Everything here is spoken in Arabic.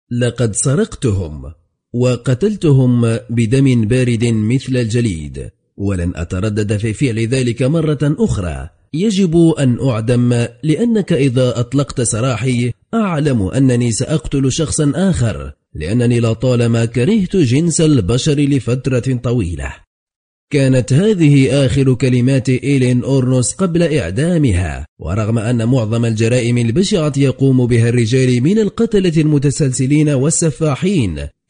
لقد سرقتهم وقتلتهم بدم بارد مثل الجليد، ولن أتردد في فعل ذلك مرة أخرى. يجب أن أعدم، لأنك إذا أطلقت سراحي أعلم أنني سأقتل شخصا آخر، لأنني لطالما كرهت جنس البشر لفترة طويلة. كانت هذه آخر كلمات إيلين أورنوس قبل إعدامها، ورغم أن معظم الجرائم البشعة يقوم بها الرجال من القتلة المتسلسلين والسفاحين،